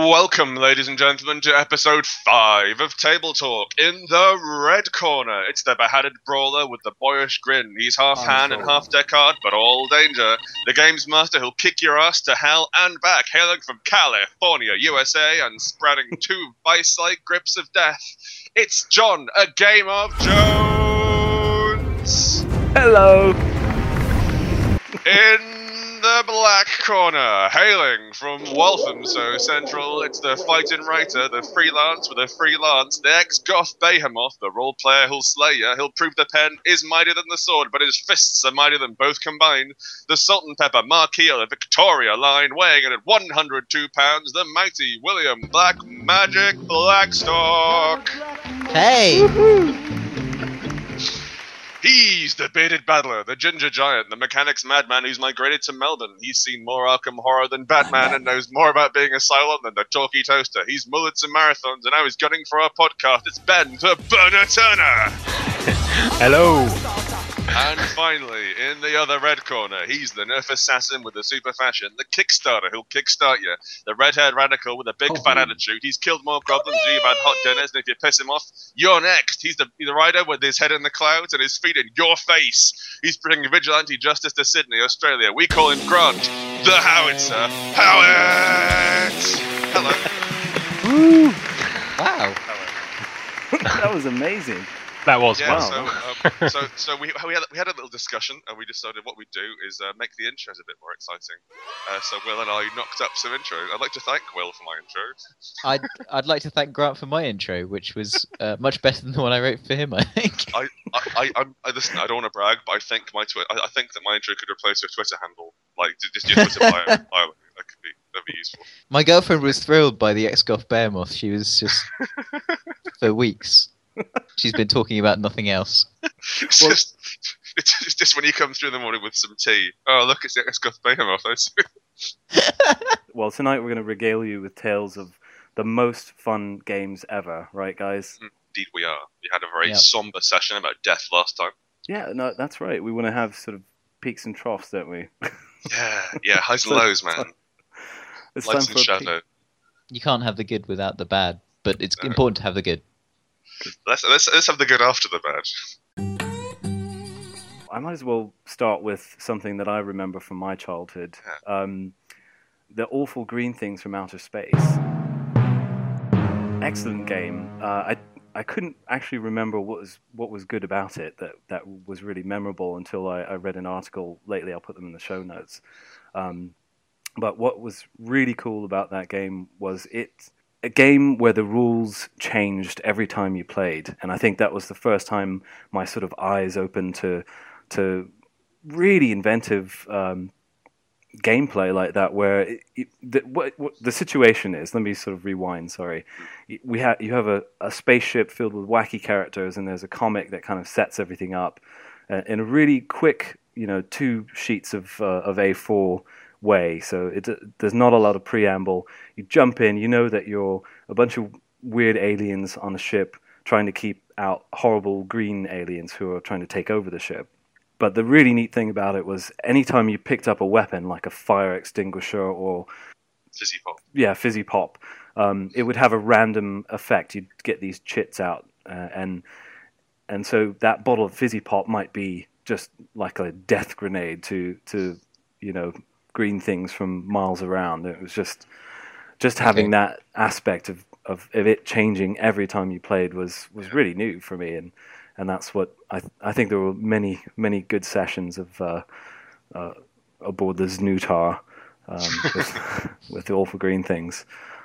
Welcome, ladies and gentlemen, to episode 5 of Table Talk. In the red corner, it's the beheaded brawler with the boyish grin. He's half Han and half Deckard, but all danger. The games master who'll kick your ass to hell and back, hailing from California, USA, and spreading 2 vice-like grips of death. It's John, a game of Jones! Hello! In the black corner, hailing from Walthamstow Central, it's the fighting writer, the freelance with a freelance, the ex-goth behemoth, the role player who'll slay ya. He'll prove the pen is mightier than the sword, but his fists are mightier than both combined. The salt and pepper Marquis of the Victoria line, weighing in at 102 pounds, the mighty William Black Magic Blackstock. Hey! He's the bearded battler, the ginger giant, the mechanics madman who's migrated to Melbourne. He's seen more Arkham Horror than Batman and knows more about being a silent than the talkie toaster. He's mullets and marathons, and now he's gunning for our podcast. It's Ben, the Burner Turner! Hello! And finally, in the other red corner, he's the nerf assassin with the super fashion, the Kickstarter who'll kickstart you, the red-haired radical with a big fat attitude. He's killed more goblins than you've had hot dinners, and if you piss him off, you're next. He's the rider with his head in the clouds and his feet in your face. He's bringing vigilante justice to Sydney, Australia. We call him Grant, the Howitzer. Howard! Hello. Woo! Wow. That was amazing. That was Yeah, fun. so we had a little discussion, and we decided what we'd do is make the intros a bit more exciting. So Will and I knocked up some intros. I'd like to thank Will for my intro. I'd like to thank Grant for my intro, which was much better than the one I wrote for him, I think. Listen, I don't want to brag, but I think I think that my intro could replace your Twitter handle, like just your Twitter bio. That'd be useful. My girlfriend was thrilled by the ex-goth behemoth. She was just for weeks. She's been talking about nothing else. It's just when you come through in the morning with some tea. Oh, look, it's the ex-goth behemoth. Well, tonight we're going to regale you with tales of the most fun games ever, right, guys? Indeed we are. We had a very somber session about death last time. Yeah, no, that's right. We want to have sort of peaks and troughs, don't we? Yeah, highs and lows, man. It's Lights time and for shadow. You can't have the good without the bad, but it's important to have the good. Let's have the good after the bad. I might as well start with something that I remember from my childhood. The Awful Green Things from Outer Space. Excellent game. I couldn't actually remember what was good about it that was really memorable until I read an article lately. I'll put them in the show notes. But what was really cool about that game was a game where the rules changed every time you played, and I think that was the first time my sort of eyes opened to really inventive gameplay like that, where what the situation is. Let me sort of rewind. Sorry, you have a spaceship filled with wacky characters, and there's a comic that kind of sets everything up in a really quick, 2 sheets of A4 way. So there's not a lot of preamble. You jump in, you know that you're a bunch of weird aliens on a ship trying to keep out horrible green aliens who are trying to take over the ship. But the really neat thing about it was anytime you picked up a weapon like a fire extinguisher or Fizzy Pop. Yeah, Fizzy Pop, it would have a random effect. You'd get these chits out, and so that bottle of Fizzy Pop might be just like a death grenade to green things from miles around. It was just having that aspect of it changing every time you played was really new for me, and that's what I think there were many good sessions of aboard the Znootar with the Awful Green Things.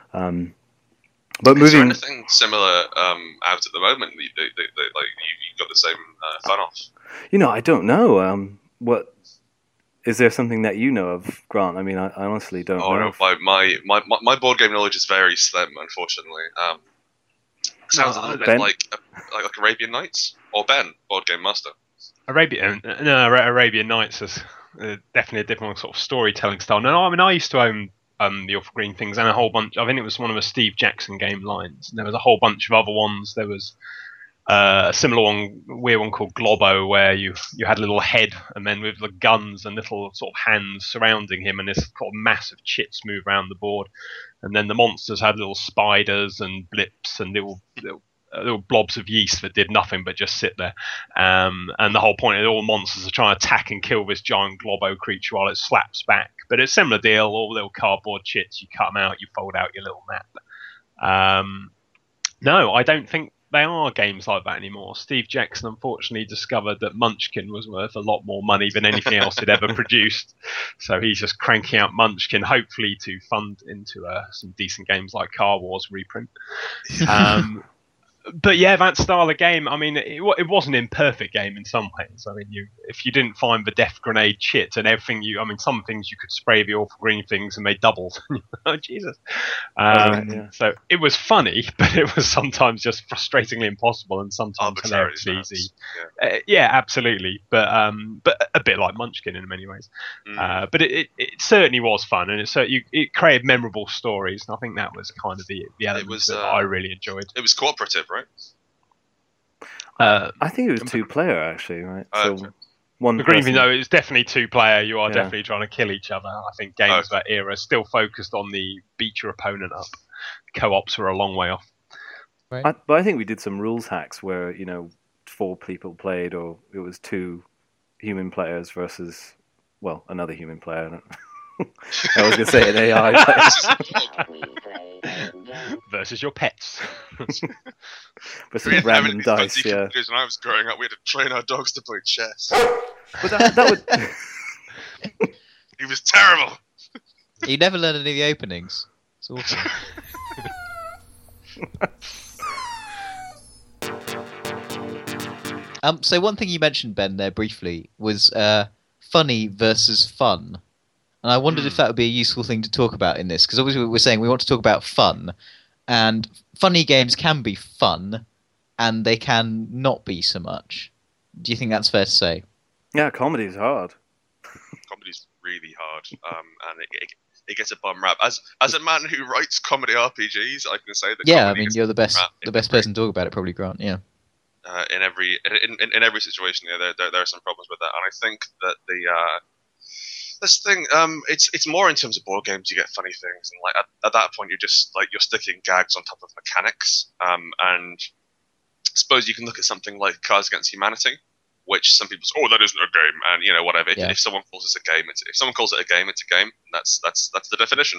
But is there anything similar out at the moment that you got the same fun off? I don't know. What is there something that you know of, Grant? I mean, I honestly don't know. No, my board game knowledge is very slim, unfortunately. Sounds a little bit like Arabian Nights or Ben, board game master. Arabian Nights is definitely a different sort of storytelling style. No, I mean, I used to own the Awful Green Things and a whole bunch. I think it was one of the Steve Jackson game lines. And there was a whole bunch of other ones. There was a similar one, weird one called Globo, where you had a little head, and then with the guns and little sort of hands surrounding him, and this sort of massive chits move around the board, and then the monsters had little spiders and blips and little blobs of yeast that did nothing but just sit there. And the whole point is all monsters are trying to attack and kill this giant Globo creature while it slaps back. But it's a similar deal, all little cardboard chits, you cut them out, you fold out your little map. No, I don't think they are games like that anymore. Steve Jackson unfortunately discovered that Munchkin was worth a lot more money than anything else he'd ever produced. So he's just cranking out Munchkin, hopefully to fund into some decent games like Car Wars reprint. But yeah, that style of game, I mean, it was an imperfect game in some ways. I mean, if you didn't find the death grenade chit and everything, some things you could spray the awful green things and they doubled. Oh, Jesus. So it was funny, but it was sometimes just frustratingly impossible and sometimes hilariously easy. Yeah, absolutely. But a bit like Munchkin in many ways. But it certainly was fun, and it created memorable stories, and I think that was kind of the element that I really enjoyed. It was cooperative, right? I think it was 2-player actually, right? So one. The green thing though, it's definitely 2-player. You are definitely trying to kill each other. I think games of that era still focused on the beat your opponent up. Co-ops were a long way off. Right. But I think we did some rules hacks where 4 people played, or it was 2 human players versus another human player. I was going to say an AI versus your pets. Versus random dice, yeah. When I was growing up, we had to train our dogs to play chess. But that would... He was terrible. You never learned any of the openings. It's awful. So one thing you mentioned, Ben, there briefly was funny versus fun. And I wondered if that would be a useful thing to talk about in this, because obviously we're saying we want to talk about fun, and funny games can be fun, and they can not be so much. Do you think that's fair to say? Yeah, comedy is hard. Comedy's really hard, and it gets a bum rap. As a man who writes comedy RPGs, I can say that. Yeah, I mean, you're the best person to talk about it, probably, Grant. Yeah. In every situation, there are some problems with that, and I think that this thing, it's more in terms of board games. You get funny things, and like at that point, you're just like you're sticking gags on top of mechanics. And I suppose you can look at something like Cards Against Humanity, which some people say, "Oh, that isn't a game," and whatever. If someone calls it a game, if someone calls it a game, it's a game. And that's the definition.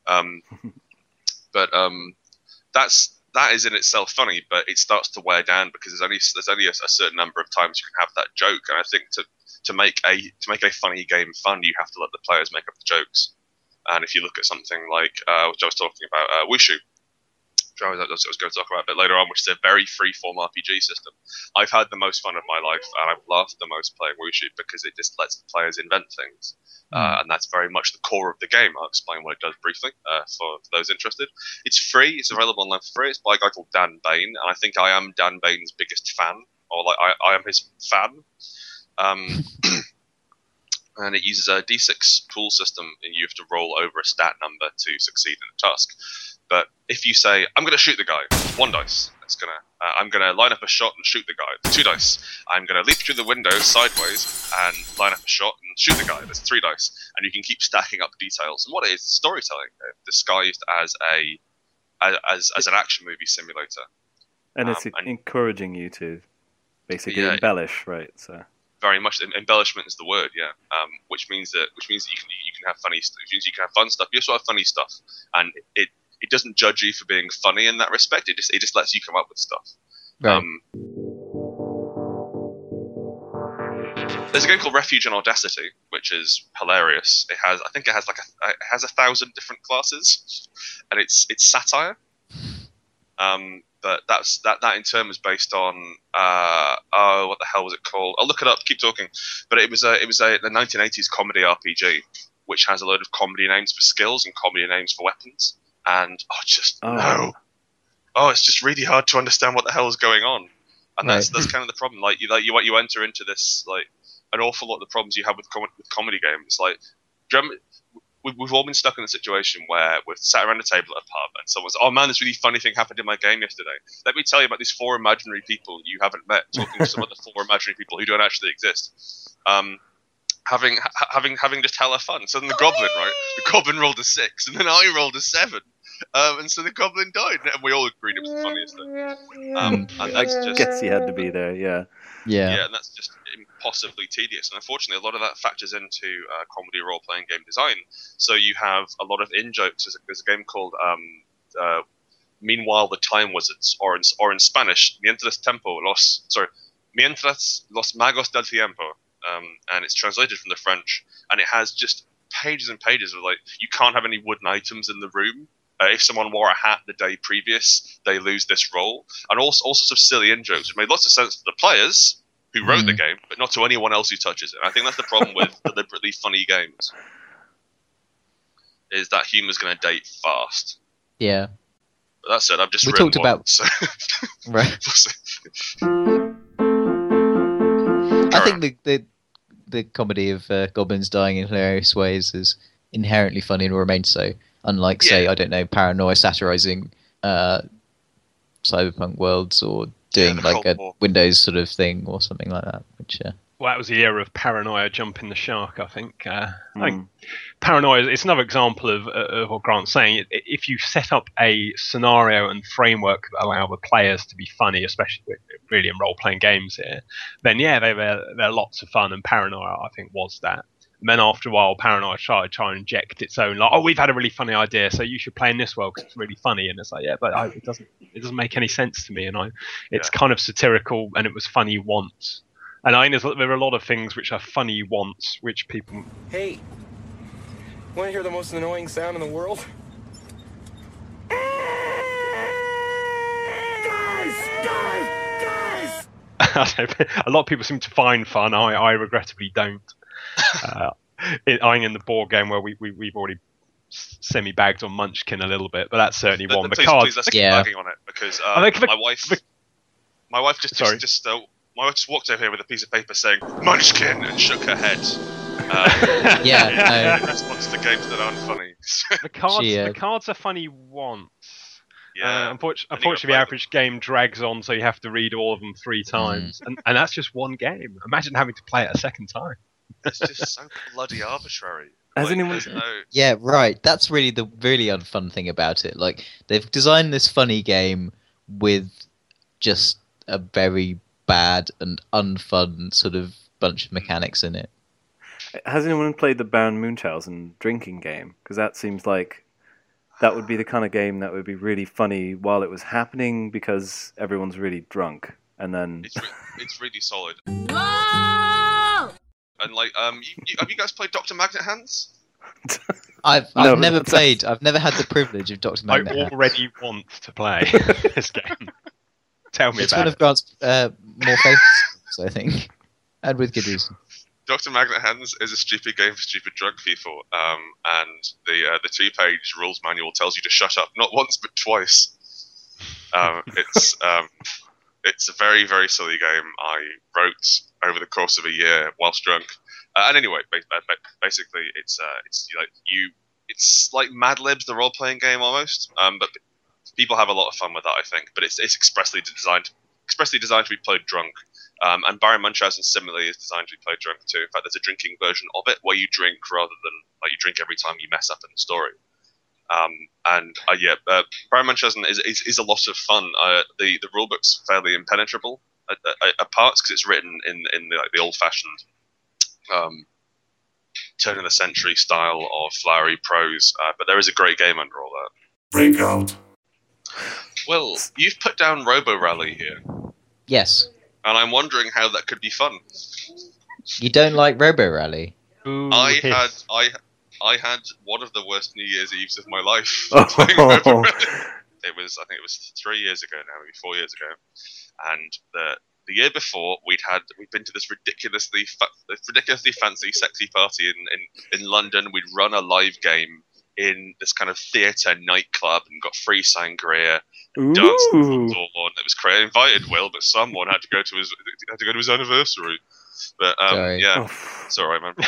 But that is in itself funny, but it starts to wear down because there's only a certain number of times you can have that joke, and I think to make a funny game fun, you have to let the players make up the jokes. And if you look at something like which I was talking about, Wushu, which I was going to talk about a bit later on, which is a very free-form RPG system. I've had the most fun of my life, and I've laughed the most playing Wushu because it just lets the players invent things. And that's very much the core of the game. I'll explain what it does briefly for those interested. It's free. It's available online for free. It's by a guy called Dan Bain, and I think I am Dan Bain's biggest fan, or like I am his fan. And it uses a D6 pool system, and you have to roll over a stat number to succeed in a task. But if you say, I'm going to shoot the guy, 1 dice. I'm going to line up a shot and shoot the guy, 2 dice. I'm going to leap through the window sideways and line up a shot and shoot the guy, there's 3 dice. And you can keep stacking up details. And what it is, storytelling disguised as an action movie simulator. And it's encouraging you to basically embellish, right? So very much embellishment is the word, yeah. Which means that you can have funny stuff. Which means you can have fun stuff. You also have funny stuff, and it doesn't judge you for being funny in that respect. It just lets you come up with stuff. Right. There's a game called Refuge and Audacity, which is hilarious. It has 1,000 different classes, and it's satire. But that in turn was based on what the hell was it called? I'll look it up. Keep talking. But it was the 1980s comedy RPG, which has a load of comedy names for skills and comedy names for weapons. And no. Oh, it's just really hard to understand what the hell is going on. And that's kind of the problem. Like you enter into this, like, an awful lot of the problems you have with comedy games. Like, we've all been stuck in a situation where we've sat around a table at a pub and someone's, oh man, this really funny thing happened in my game yesterday. Let me tell you about these 4 imaginary people you haven't met, talking to some other 4 imaginary people who don't actually exist. Having just hella fun. So then the goblin, right? The goblin rolled a 6, and then I rolled a 7. And so the goblin died, and we all agreed it was the funniest thing. And that's I guess he had to be there, yeah. Yeah, and that's just impossibly tedious. And unfortunately, a lot of that factors into comedy role-playing game design. So you have a lot of in-jokes. There's a game called Meanwhile the Time Wizards, or in Spanish, Mientras los magos del tiempo. And it's translated from the French, and it has just pages and pages of, like, you can't have any wooden items in the room. If someone wore a hat the day previous, they lose this roll. And all sorts of silly in-jokes, which made lots of sense to the players who wrote the game, but not to anyone else who touches it. And I think that's the problem with deliberately funny games, is that humor's going to date fast. Yeah. But that said, I've just We written talked one, about- so... Right. I think the comedy of goblins dying in hilarious ways is inherently funny and will remain so. Unlike, say, I don't know, Paranoia satirizing cyberpunk worlds, or doing like a Windows sort of thing or something like that. Which well, that was the era of Paranoia jumping the shark, I think. I think Paranoia is another example of what Grant's saying. If you set up a scenario and framework that allow the players to be funny, especially really in role-playing games here, then yeah, they're lots of fun, and Paranoia, I think, was that. And then after a while, Paranoia tried to try and inject its own, like, oh, we've had a really funny idea, so you should play in this world because it's really funny. And it's like, yeah, but it doesn't make any sense to me. And it's kind of satirical, and it was funny once. And I know there are a lot of things which are funny once, which people... Hey, want to hear the most annoying sound in the world? Guys! A lot of people seem to find fun. I regrettably don't. I'm in the board game where we've already semi-bagged on Munchkin a little bit, but that's certainly one. Please, let's keep bagging on it, because my wife just walked over here with a piece of paper saying Munchkin and shook her head. yeah, in response to games that aren't funny. The cards are funny once. Yeah. Unfortunately, the average game drags on, so you have to read all of them 3 times, and that's just one game. Imagine having to play it a second time. It's just so bloody arbitrary. Has anyone... Yeah, right. That's really the really unfun thing about it. Like, they've designed this funny game with just a very bad and unfun sort of bunch of mechanics in it. Has anyone played the Baron Munchausen drinking game? Because that seems like that would be the kind of game that would be really funny while it was happening, because everyone's really drunk, and then it's really solid. Whoa! And like, have you guys played Dr. Magnet Hands? I've never played. I've never had the privilege of Dr. Magnet Hands. I already want to play this game. Tell me it's about it. It's one of Grant's more famous, I think, and with good reason. Dr. Magnet Hands is a stupid game for stupid drunk people, and the 2-page rules manual tells you to shut up not once but twice. It's a very, very silly game I wrote over the course of a year whilst drunk. And anyway, basically, it's like Mad Libs, the role-playing game almost. But people have a lot of fun with that, I think. But it's expressly designed to be played drunk. And Baron Munchausen similarly is designed to be played drunk too. In fact, there's a drinking version of it where you drink rather than like you drink every time you mess up in the story. Baron Munchausen is a lot of fun. The rulebook's fairly impenetrable at parts because it's written in the old-fashioned turn of the century style of flowery prose. But there is a great game under all that. Breakout. Well, you've put down Robo Rally here. Yes. And I'm wondering how that could be fun. You don't like Robo Rally? Ooh, I had one of the worst New Year's Eves of my life. Oh. Playing Robo Rally. I think it was 3 years ago now, maybe 4 years ago. And the year before, we'd been to this ridiculously fancy, sexy party in London. We'd run a live game in this kind of theatre nightclub and got free sangria and danced on the floor. It was crazy. I invited Will, but someone had to go to his anniversary. But Sorry. yeah, Oh, it's all right, man.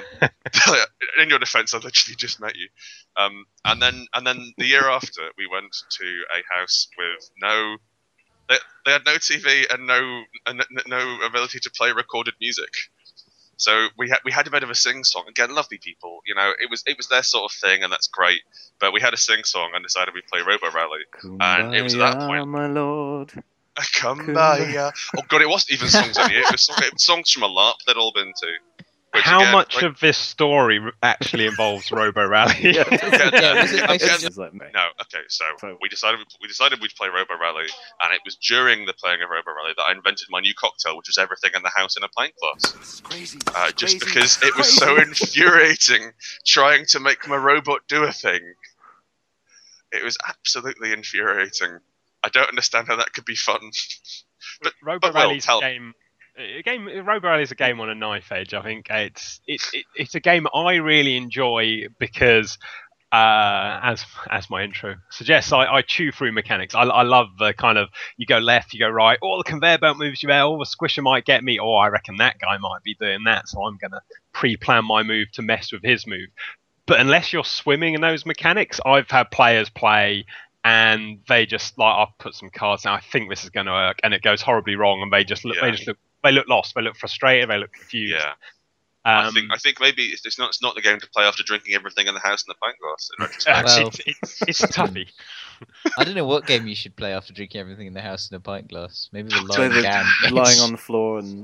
In your defence, I literally just met you. And then the year after, we went to a house with no. They had no TV and no ability to play recorded music. So we had a bit of a sing song. Again, lovely people. You know, it was their sort of thing, and that's great. But we had a sing song and decided we'd play Robo Rally. And it was at that Kumbaya, point. my lord. Kumbaya. Oh god, it wasn't even songs on it. It was songs from a LARP they'd all been to. Which How again, much like, of this story actually involves Robo Rally? Yeah. Yeah, was it basically It's like, mate. No, okay. So we decided we'd play Robo Rally, and it was during the playing of Robo Rally that I invented my new cocktail, which was everything in the house in a pint glass. This is crazy. Just because it was so infuriating trying to make my robot do a thing. It was absolutely infuriating. I don't understand how that could be fun. Robo well, Rally's tell- Robo Rally is a game on a knife edge. I think it's a game I really enjoy because, as my intro suggests, I chew through mechanics. I love the kind of you go left, you go right. Oh, the conveyor belt moves you there. Oh, the squisher might get me. Oh, I reckon that guy might be doing that, so I'm gonna pre-plan my move to mess with his move. But unless you're swimming in those mechanics, I've had players play. And they just like, I've put some cards now. I think this is going to work, and it goes horribly wrong. And they look lost. They look frustrated. They look confused. Yeah. I think maybe it's not the game to play after drinking everything in the house in the pint glass. In retrospect. Well- It's a toughie. I don't know what game you should play after drinking everything in the house in a pint glass. Maybe the So lying they're down. lying on the floor and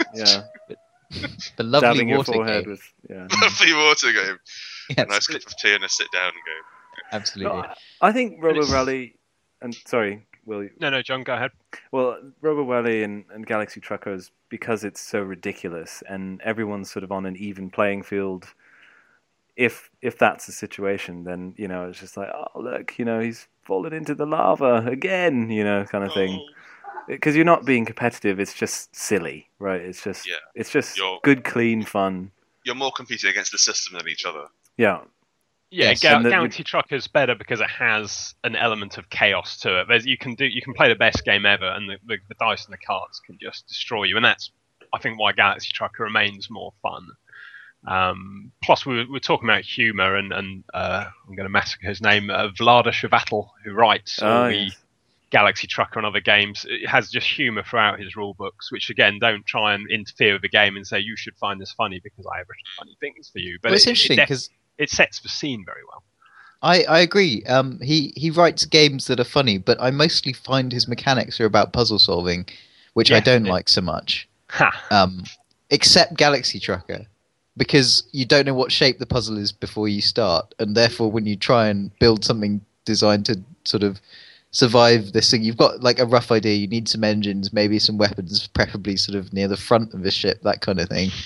the lovely dabbing your water forehead game. with Lovely water game. Yeah, A nice cup of tea and a sit down game. absolutely. No, I think Robo Rally and sorry, Will. No, John, go ahead. Well, Robo Rally and Galaxy Truckers, because it's so ridiculous and everyone's sort of on an even playing field. If that's the situation, then it's just like, oh look, he's fallen into the lava again, kind of thing. Because you're not being competitive; it's just silly, right? It's just good, clean fun. You're more competing against the system than each other. Yeah. Yeah, Yes, and Galaxy Trucker's better because it has an element of chaos to it. You can play the best game ever, and the dice and the cards can just destroy you, and that's I think why Galaxy Trucker remains more fun. Plus, we're talking about humour, and I'm going to massacre his name, Vlada Shavatel, who writes all the Galaxy Trucker and other games. It has just humour throughout his rule books, which again don't try and interfere with the game and say you should find this funny because I have written funny things for you. But Well, it's interesting because it sets the scene very well. I agree. He writes games that are funny, but I mostly find his mechanics are about puzzle solving, which I don't like so much. Except Galaxy Trucker, because you don't know what shape the puzzle is before you start, and therefore when you try and build something designed to sort of survive this thing, you've got like a rough idea. You need some engines, maybe some weapons, preferably sort of near the front of the ship, that kind of thing.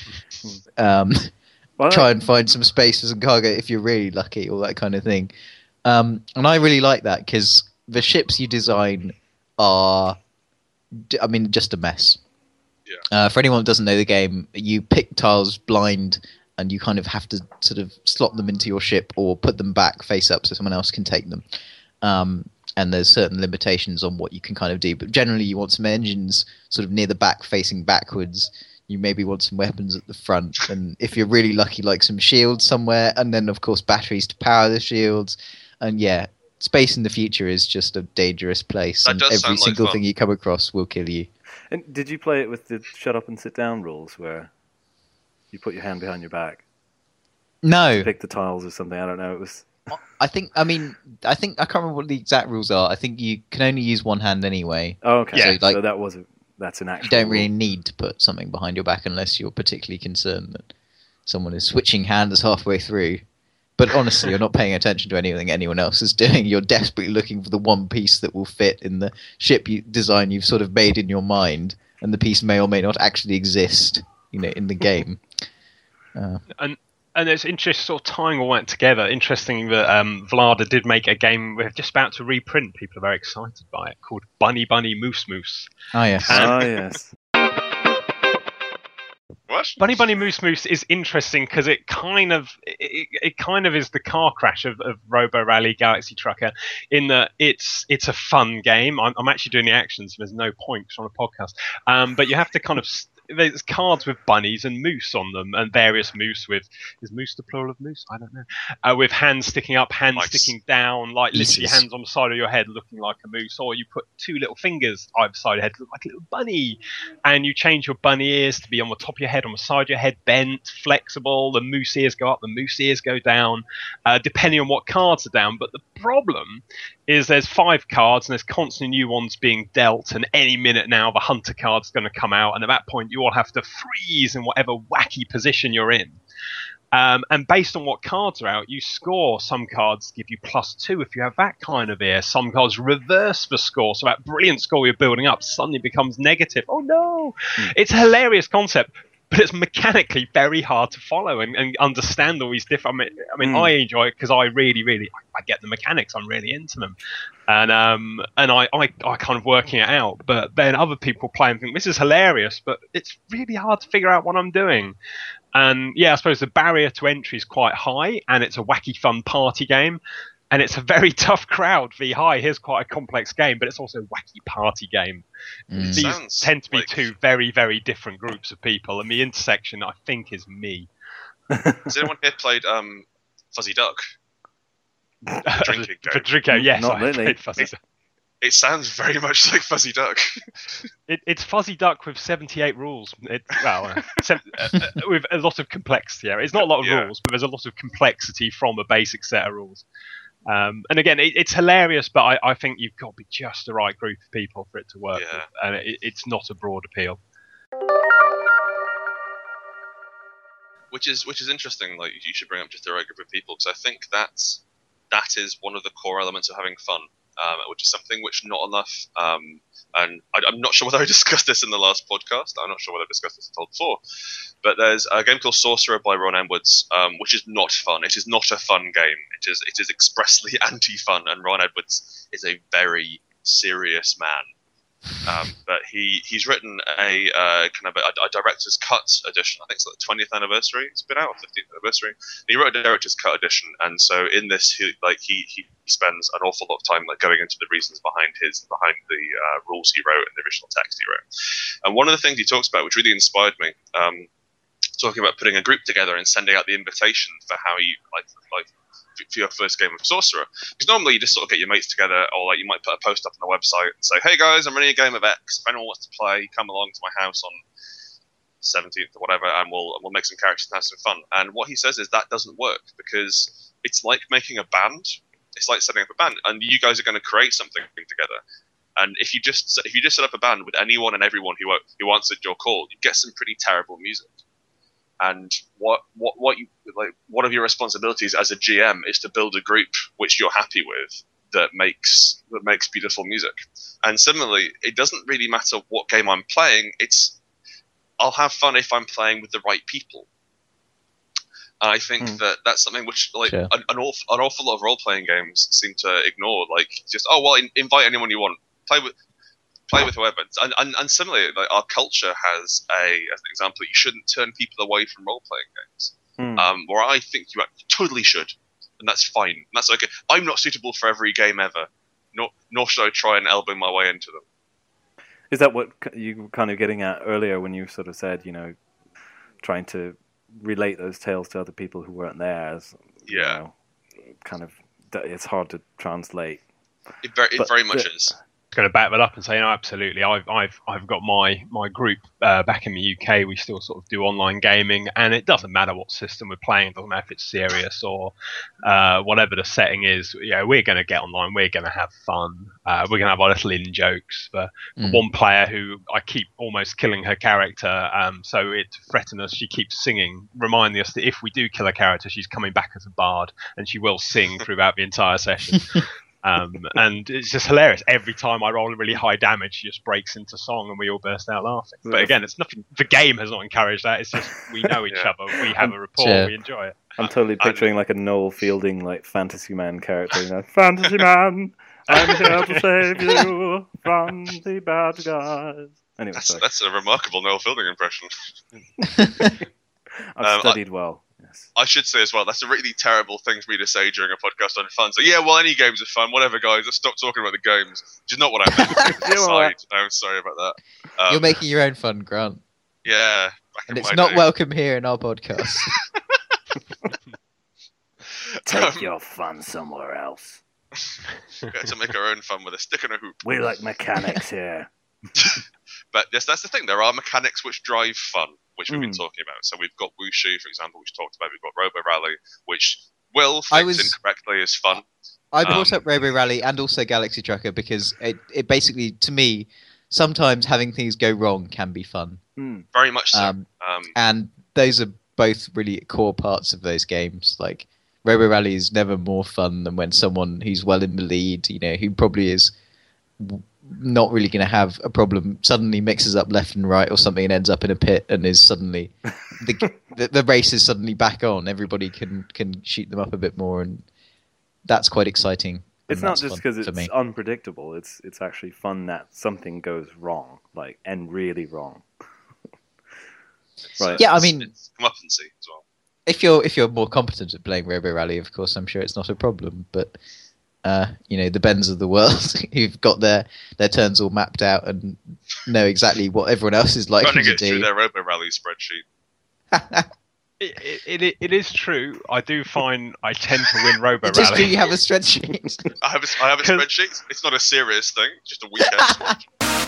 Try and find some space for some cargo if you're really lucky, all that kind of thing. And I really like that because the ships you design are, just a mess. Yeah. For anyone that doesn't know the game, you pick tiles blind and you kind of have to sort of slot them into your ship or put them back face up so someone else can take them. And there's certain limitations on what you can kind of do. But generally you want some engines sort of near the back facing backwards. You maybe want some weapons at the front, and if you're really lucky, like some shields somewhere, and then of course batteries to power the shields. And yeah, space in the future is just a dangerous place, and every single thing you come across will kill you. And did you play it with the shut up and sit down rules, where you put your hand behind your back? No, pick the tiles or something. I don't know. It was. I can't remember what the exact rules are. I think you can only use one hand anyway. Oh, okay. Yeah. So that's an actual. You don't really need to put something behind your back unless you're particularly concerned that someone is switching hands halfway through. But honestly, you're not paying attention to anything anyone else is doing. You're desperately looking for the one piece that will fit in the ship design you've sort of made in your mind, and the piece may or may not actually exist, in the game. And it's interesting, sort of tying all that together. Interesting that Vlada did make a game we're just about to reprint. People are very excited by it, called Bunny Bunny Moose Moose. Oh yes. Yes. What? Bunny Bunny Moose Moose is interesting because it kind of is the car crash of Robo Rally Galaxy Trucker, in that it's a fun game. I'm actually doing the actions. So there's no point 'cause we're on a podcast. But you have to kind of there's cards with bunnies and moose on them, and various moose with, is moose the plural of moose? I don't know. With hands sticking up, hands sticking down, like literally Eaters. hands on the side of your head looking like a moose, or you put 2 little fingers either side of your head look like a little bunny, and you change your bunny ears to be on the top of your head, on the side of your head, bent, flexible. The moose ears go up, the moose ears go down, depending on what cards are down. But the problem is there's 5 cards and there's constantly new ones being dealt, and any minute now the hunter card's going to come out, and at that point you all have to freeze in whatever wacky position you're in. And based on what cards are out, you score. Some cards give you +2 if you have that kind of ear. Some cards reverse the score, so that brilliant score you're building up suddenly becomes negative. Oh no! It's a hilarious concept, but it's mechanically very hard to follow and understand all these different. I enjoy it because I really I get the mechanics. I'm really into them, and I kind of working it out. But then other people play and think this is hilarious, but it's really hard to figure out what I'm doing. And yeah, I suppose the barrier to entry is quite high, and it's a wacky fun party game. And it's a very tough crowd. Hi, here's quite a complex game, but it's also a wacky party game. These tend to be 2 very, very different groups of people, and the intersection, I think, is me. Has anyone here played Fuzzy Duck? Drinking game, yes, Not I really. played Fuzzy Duck. It sounds very much like Fuzzy Duck. It's Fuzzy Duck with 78 rules. With a lot of complexity. It's not a lot of rules, but there's a lot of complexity from a basic set of rules. And again, it's hilarious, but I think you've got to be just the right group of people for it to work. Yeah. With, and it's not a broad appeal. Which is interesting. Like, you should bring up just the right group of people, because I think that is one of the core elements of having fun. Which is something which not enough, and I'm not sure whether I discussed this in the last podcast. I'm not sure whether I discussed this at all before. But there's a game called Sorcerer by Ron Edwards, which is not fun. It is not a fun game. It is expressly anti-fun, and Ron Edwards is a very serious man. But he's written a kind of a director's cut edition. I think it's like the 20th anniversary. It's been out, 15th anniversary. He wrote a director's cut edition, and so in this, he spends an awful lot of time like going into the reasons behind the rules he wrote and the original text he wrote. And one of the things he talks about, which really inspired me, talking about putting a group together and sending out the invitation for how you like for your first game of Sorcerer. Because normally you just sort of get your mates together, or like you might put a post up on the website and say, "Hey guys, I'm running a game of X. If anyone wants to play, come along to my house on 17th or whatever, and we'll make some characters and have some fun." And what he says is that doesn't work, because it's like making a band. It's like setting up a band, and you guys are going to create something together. And if you just set up a band with anyone and everyone who answered your call, you get some pretty terrible music. And what one of your responsibilities as a GM is to build a group which you're happy with, that makes beautiful music. And similarly, it doesn't really matter what game I'm playing. I'll have fun if I'm playing with the right people. And I think that's something which an awful lot of role-playing games seem to ignore. Like, just invite anyone you want, play with whoever. And similarly, like, our culture has as an example, you shouldn't turn people away from role-playing games. Where I think you totally should, and that's fine. And that's okay. I'm not suitable for every game ever, nor should I try and elbow my way into them. Is that what you were kind of getting at earlier when you sort of said, trying to relate those tales to other people who weren't there? Kind of, it's hard to translate. It very much is. Going to back that up and say, no, absolutely. I've got my group back in the UK. We still sort of do online gaming, and it doesn't matter what system we're playing. It doesn't matter if it's serious or whatever the setting is. We're going to get online. We're going to have fun. We're going to have our little in jokes. For one player who I keep almost killing her character, so it to threaten us, she keeps singing, reminding us that if we do kill a character, she's coming back as a bard, and she will sing throughout the entire session. And it's just hilarious. Every time I roll a really high damage, she just breaks into song and we all burst out laughing. But again, it's nothing. The game has not encouraged that. It's just we know each other. We have a rapport. We enjoy it. I'm totally picturing like a Noel Fielding like Fantasy Man character. Fantasy Man, I'm here to save you from the bad guys. Anyway, that's a remarkable Noel Fielding impression. I've studied well. Yes. I should say as well, that's a really terrible thing for me to say during a podcast on fun. So any games are fun, whatever, guys. Let's stop talking about the games, which is not what I meant. I'm sorry about that. You're making your own fun, Grant. Yeah. Back And in it's my not day. welcome here in our podcast. Take your fun somewhere else. We had to make our own fun with a stick and a hoop. We like mechanics here. But yes, that's the thing. There are mechanics which drive fun, which we've been Mm. talking about. So we've got Wushu, for example, which talked about. We've got Robo Rally, which Will I thinks was- incorrectly is fun. I brought up Robo Rally and also Galaxy Trucker because it basically, to me, sometimes having things go wrong can be fun. Mm. Very much so. And those are both really core parts of those games. Like, Robo Rally is never more fun than when someone who's well in the lead, who probably is not really going to have a problem, suddenly mixes up left and right or something and ends up in a pit and is suddenly the race is suddenly back on. Everybody can shoot them up a bit more, and that's quite exciting. and It's not that's just fun because for it's me. unpredictable. It's actually fun that something goes wrong, and really wrong. Right. Yeah, I mean- it's comeuppance as well. If you're more competent at playing Robo Rally, of course, I'm sure it's not a problem. But the Bens of the world who've got their turns all mapped out and know exactly what everyone else is likely Running to it through do. their Robo Rally spreadsheet. It is true. I do find I tend to win Robo It's just do Rally. you have a spreadsheet? I have a 'Cause- spreadsheet. It's not a serious thing. Just a weekend.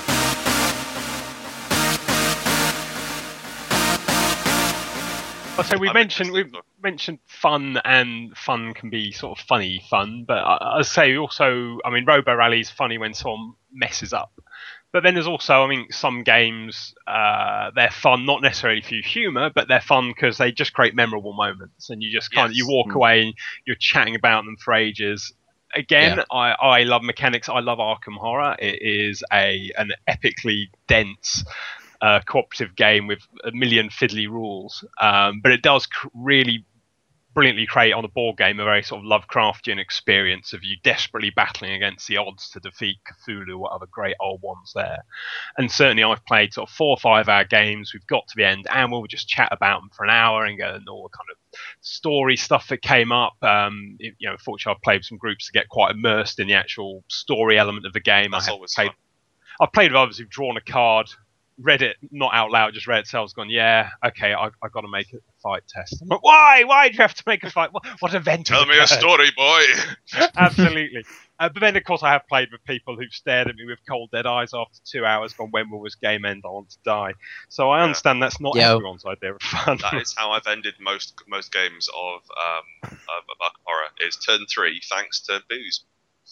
So we I'm mentioned fun, and fun can be sort of funny fun, but I say also, I mean, Robo Rally is funny when someone messes up. But then there's also, I mean, some games, they're fun, not necessarily for humour, but they're fun because they just create memorable moments, and you just kind of, you walk away and you're chatting about them for ages. Again, Yeah. I love mechanics. I love Arkham Horror. It is an epically dense cooperative game with a million fiddly rules, but it does really brilliantly create on a board game a very sort of Lovecraftian experience of you desperately battling against the odds to defeat Cthulhu, what other great old ones there. And certainly I've played sort of 4 or 5 hour games, we've got to the end and we'll just chat about them for an hour and go into all the kind of story stuff that came up. Fortunately I've played with some groups to get quite immersed in the actual story element of the game. That's always fun. I've played with others who've drawn a card, read it, not out loud, just read it themselves, gone, yeah, okay, I've got to make a fight test. I'm like, why? Why do you have to make a fight? What event? Tell me a story, boy. Absolutely. But then, of course, I have played with people who've stared at me with cold, dead eyes after 2 hours, gone, when will this game end? I want to die. So I understand that's not everyone's idea of fun. That is how I've ended most games of Arkham Horror. Is turn 3 thanks to booze.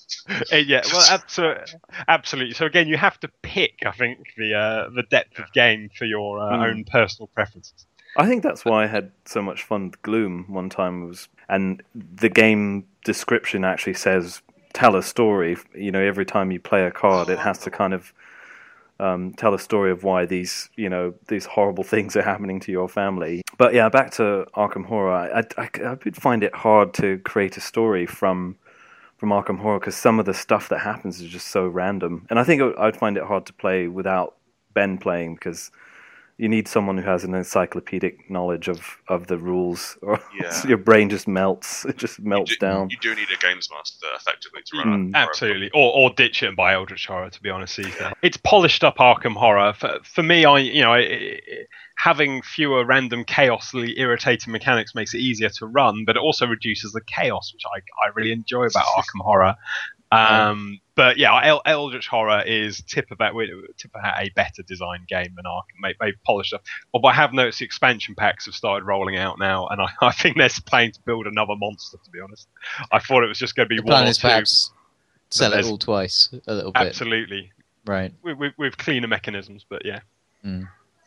Yeah, well, absolutely. So again, you have to pick, I think, the depth of game for your own personal preferences. I think that's why I had so much fun with Gloom one time. And the game description actually says, tell a story. Every time you play a card, it has to kind of tell a story of why these horrible things are happening to your family. But yeah, back to Arkham Horror. I would find it hard to create a story from Arkham Horror because some of the stuff that happens is just so random. And I think I'd find it hard to play without Ben playing because you need someone who has an encyclopedic knowledge of the rules, or else your brain just melts. It just melts down. You do need a games master, effectively, to run Absolutely. Or ditch it and buy Eldritch Horror, to be honest. It's polished up Arkham Horror. For me, having fewer random chaosly irritating mechanics makes it easier to run, but it also reduces the chaos, which I really enjoy about Arkham Horror. But yeah, Eldritch Horror is tip of a better designed game than Arkham. Maybe polished up. Although I have noticed the expansion packs have started rolling out now, and I think they're planning to build another monster. To be honest, I thought it was just going to be The one plan or is two. perhaps sell it all twice, a little bit. Absolutely, right. With cleaner mechanisms, but yeah. Mm.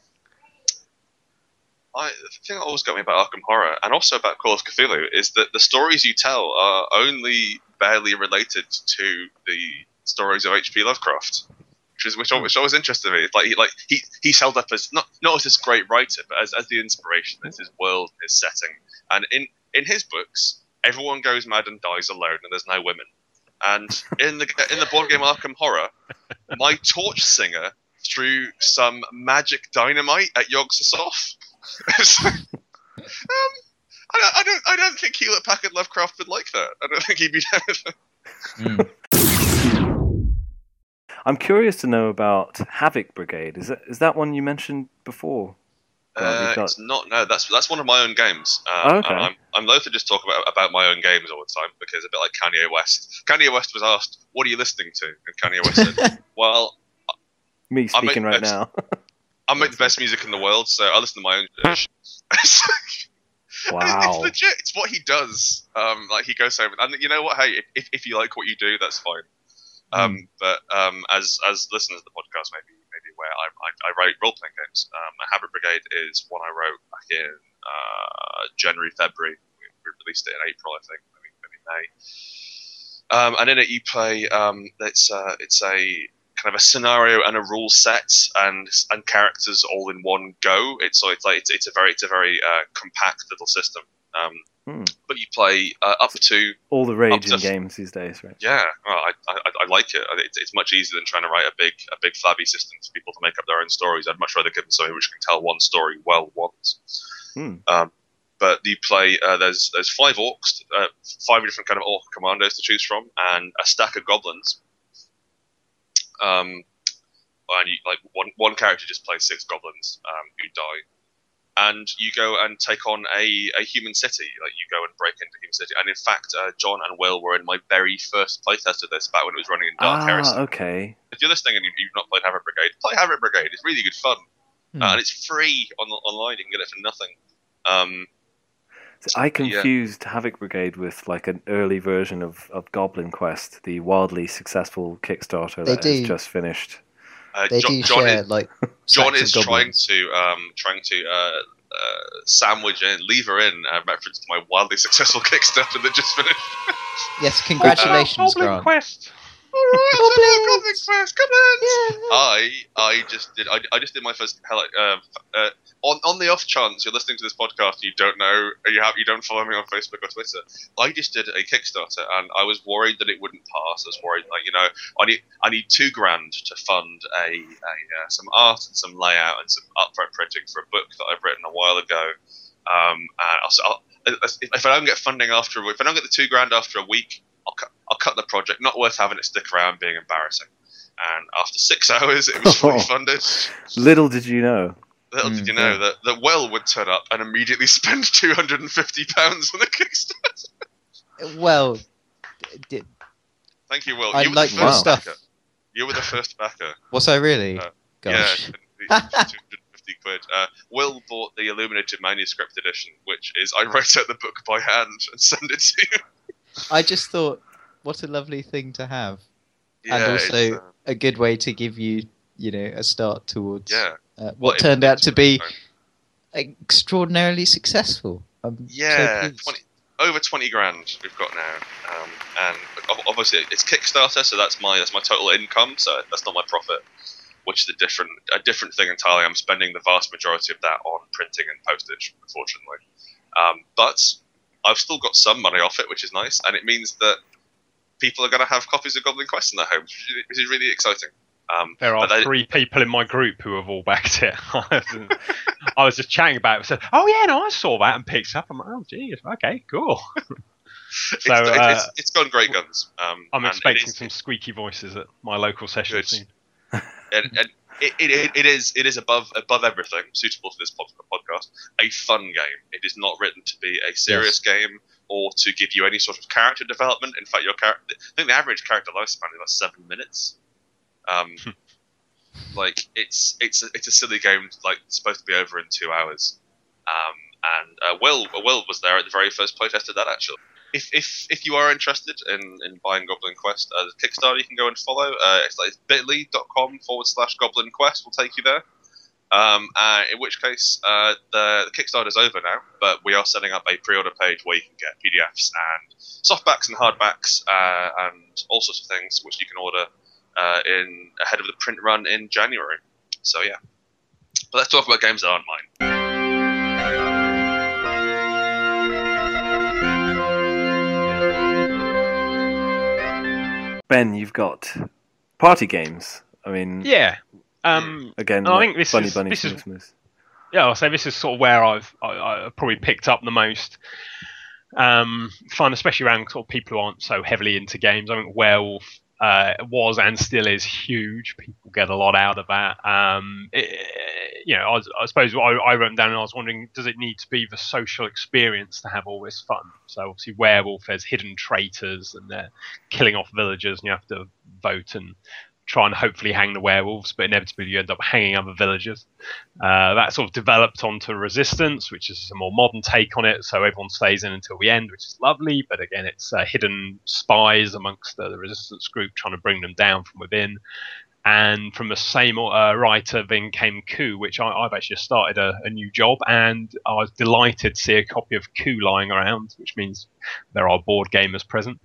The thing that always got me about Arkham Horror, and also about Call of Cthulhu, is that the stories you tell are only barely related to the stories of H.P. Lovecraft, which always interested me. He's held up as not as this great writer, but as the inspiration. It's his world, his setting, and in his books, everyone goes mad and dies alone, and there's no women. And in the board game Arkham Horror, my torch singer threw some magic dynamite at Yogg-Sothoth. I don't think Hewlett Packard Lovecraft would like that. I don't think he'd be down with it. I'm curious to know about Havoc Brigade. Is that one you mentioned before, It's not. No, that's one of my own games. Okay. And I'm loath to just talk about my own games all the time because a bit like Kanye West. Kanye West was asked, "What are you listening to?" And Kanye West said, "Well, Me speaking right now. I make the best music in the world, so I listen to my own shit." Wow. It's legit. It's what he does. Like he goes home, and you know what? Hey, if you like what you do, that's fine. But as listeners of the podcast maybe aware, I write role playing games. Habit Brigade is one I wrote back in January, February. We released it in April, I think, maybe May. And in it you play. It's a kind of a scenario and a rule set and characters all in one go. It's a very compact little system. But you play up to all the rage in games these days, right? Yeah, well, I like it. It's much easier than trying to write a big flabby system for people to make up their own stories. I'd much rather give them something which can tell one story well once. But you play. There's 5 orcs, 5 different kind of orc commandos to choose from, and a stack of goblins. And you, like one character just plays 6 goblins who die. And you go and take on a human city. Like you go and break into human city. And in fact, John and Will were in my very first playtest of this back when it was running in Dark Heresy. Okay. If you're listening and you've not played Havoc Brigade, play Havoc Brigade. It's really good fun, and it's free online. You can get it for nothing. I confused Havoc Brigade with like an early version of Goblin Quest, the wildly successful Kickstarter that has just finished. John is trying to sandwich in, lever in a reference to my wildly successful Kickstarter that just finished. Yes, congratulations, Goblin Grant. Quest. Goblin Quest, come on! I just did my first on the off chance you're listening to this podcast and you don't know you don't follow me on Facebook or Twitter. I just did a Kickstarter and I was worried that it wouldn't pass. I was worried I need $2,000 to fund some art and some layout and some upfront printing for a book that I've written a while ago. And if I don't get funding if I don't get the $2,000 after a week, I'll cut the project. Not worth having it stick around being embarrassing. And after 6 hours, it was fully funded. Little did you know. Did you know that Will would turn up and immediately spend £250 on the Kickstarter? Well, thank you, Will. I like your stuff. You were the first backer. Was I really? Gosh. Yeah, 250 quid. Will bought the illuminated manuscript edition, which is I write out the book by hand and send it to you. I just thought, what a lovely thing to have, yeah, and also a good way to give you, a start towards what it turned out to be extraordinarily successful. Over 20 grand we've got now, and obviously it's Kickstarter, so that's my total income. So that's not my profit, which is a different thing entirely. I'm spending the vast majority of that on printing and postage, unfortunately, but I've still got some money off it, which is nice, and it means that people are going to have copies of Goblin Quest in their homes, which is really exciting. There are 3 people in my group who have all backed it. I was just chatting about it and said, "Oh yeah, no, I saw that and picked it up." I'm like, "Oh geez, okay, cool." So it's gone great guns. I'm expecting some squeaky voices at my local session soon. And it is above everything suitable for this podcast. A fun game. It is not written to be a serious game or to give you any sort of character development. In fact, I think the average character lifespan is about 7 minutes. Like it's a silly game. Like it's supposed to be over in 2 hours. And Will was there at the very first playtest of that actually. If you are interested in buying Goblin Quest as a Kickstarter, you can go and follow. It's bit.ly.com/Goblin Quest will take you there. In which case, the Kickstarter's over now, but we are setting up a pre-order page where you can get PDFs and softbacks and hardbacks and all sorts of things, which you can order ahead of the print run in January. So yeah, but let's talk about games that aren't mine. Ben, you've got party games. I mean, yeah. Again, I think this is yeah. I'll say this is sort of where I've probably picked up the most fun, especially around sort of people who aren't so heavily into games. I think Werewolf was and still is huge. People get a lot out of that. I suppose I wrote down and I was wondering, does it need to be the social experience to have all this fun? So obviously Werewolf, there's hidden traitors and they're killing off villagers and you have to vote and try and hopefully hang the werewolves, but inevitably you end up hanging other villagers. That sort of developed onto Resistance, which is a more modern take on it, so everyone stays in until the end, which is lovely, but again it's hidden spies amongst the Resistance group trying to bring them down from within. And from the same writer then came Coup, which I've actually just started a new job, and I was delighted to see a copy of Coup lying around, which means there are board gamers present.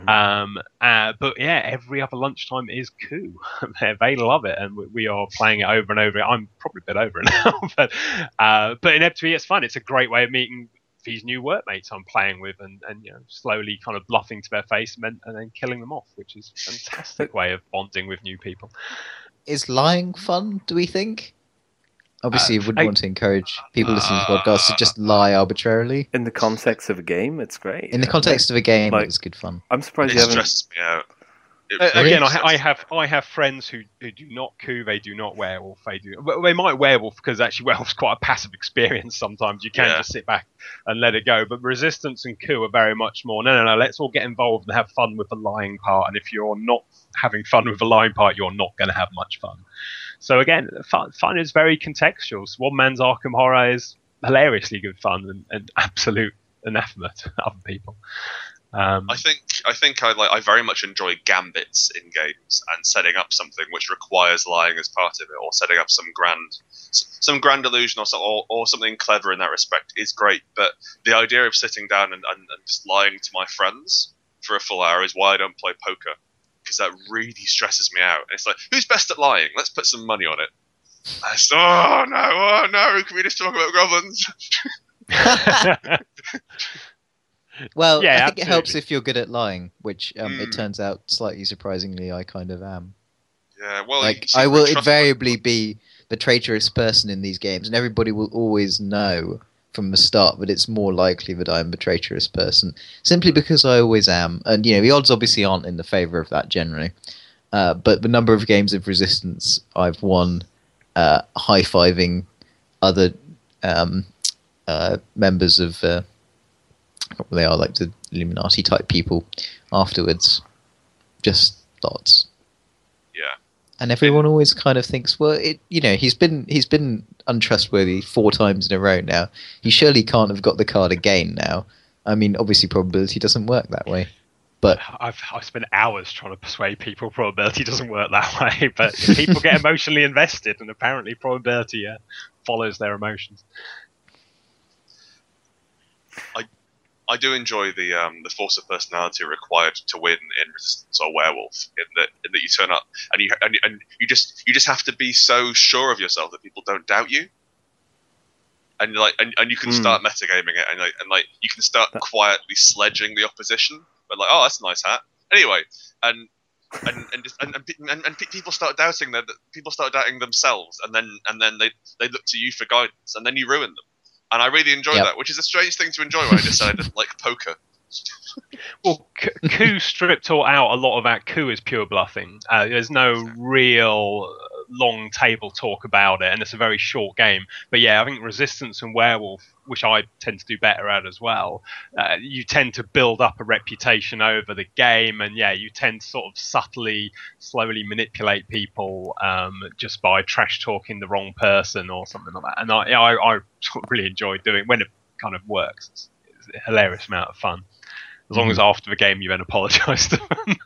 But yeah, every other lunchtime is Coup. They love it, and we are playing it over and over. I'm probably a bit over it now, but inevitably it's fun. It's a great way of meeting these new workmates I'm playing with, and slowly kind of bluffing to their face and then killing them off, which is a fantastic way of bonding with new people. Is lying fun, do we think? Obviously, you wouldn't want to encourage people listening to podcasts to just lie arbitrarily. In the context of a game, it's great. In the context of a game, it's good fun. I'm surprised you It haven't... stresses me out. Again, I have friends who do not Coup, they do not werewolf, they might werewolf because actually werewolf's quite a passive experience sometimes. You can just sit back and let it go. But Resistance and Coup are very much more, no, let's all get involved and have fun with the lying part. And if you're not having fun with the lying part, you're not going to have much fun. So again, fun is very contextual. So One Man's Arkham Horror is hilariously good fun and absolute anathema to other people. I think I very much enjoy gambits in games and setting up something which requires lying as part of it, or setting up some grand illusion or something clever in that respect is great. But the idea of sitting down and just lying to my friends for a full hour is why I don't play poker, because that really stresses me out. It's like, who's best at lying? Let's put some money on it. Oh no! Can we just talk about goblins? Well, yeah, I think absolutely. it helps if you're good at lying, which it turns out slightly surprisingly I kind of am. Yeah, well, Like, I will invariably be the traitorous person in these games, and everybody will always know from the start that it's more likely that I'm the traitorous person, simply because I always am. And, the odds obviously aren't in the favour of that generally. But the number of games of Resistance I've won high-fiving other members of... they are like the Illuminati type people afterwards. Just lots. Yeah. And everyone always kind of thinks, well, he's been untrustworthy 4 times in a row now. He surely can't have got the card again now. I mean, obviously probability doesn't work that way. But I've spent hours trying to persuade people probability doesn't work that way, but people get emotionally invested, and apparently probability follows their emotions. I do enjoy the force of personality required to win in Resistance or Werewolf. In that you turn up and you just have to be so sure of yourself that people don't doubt you, and you can start metagaming it, and you can start quietly sledging the opposition, but like, oh, that's a nice hat. Anyway, and people start doubting people start doubting themselves, and then they look to you for guidance, and then you ruin them. And I really enjoy that, which is a strange thing to enjoy when I just said I didn't like poker. Well, Coup stripped out a lot of that. Coup is pure bluffing. There's no real long table talk about it, and it's a very short game. But yeah, I think Resistance and Werewolf, which I tend to do better at as well, you tend to build up a reputation over the game, and yeah, you tend to sort of subtly, slowly manipulate people just by trash talking the wrong person or something like that. And I sort of really enjoy doing it when it kind of works. It's a hilarious amount of fun. As long as after the game you then apologise to them.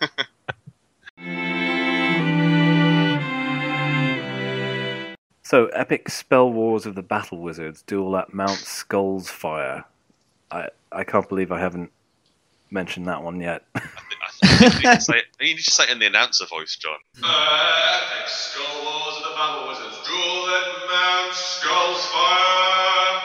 So, epic spell wars of the battle wizards duel at Mount Skull's Fire. I can't believe I haven't mentioned that one yet. I think you need to say it in the announcer voice, John. Epic skull wars of the battle wizards duel at Mount Skull's Fire.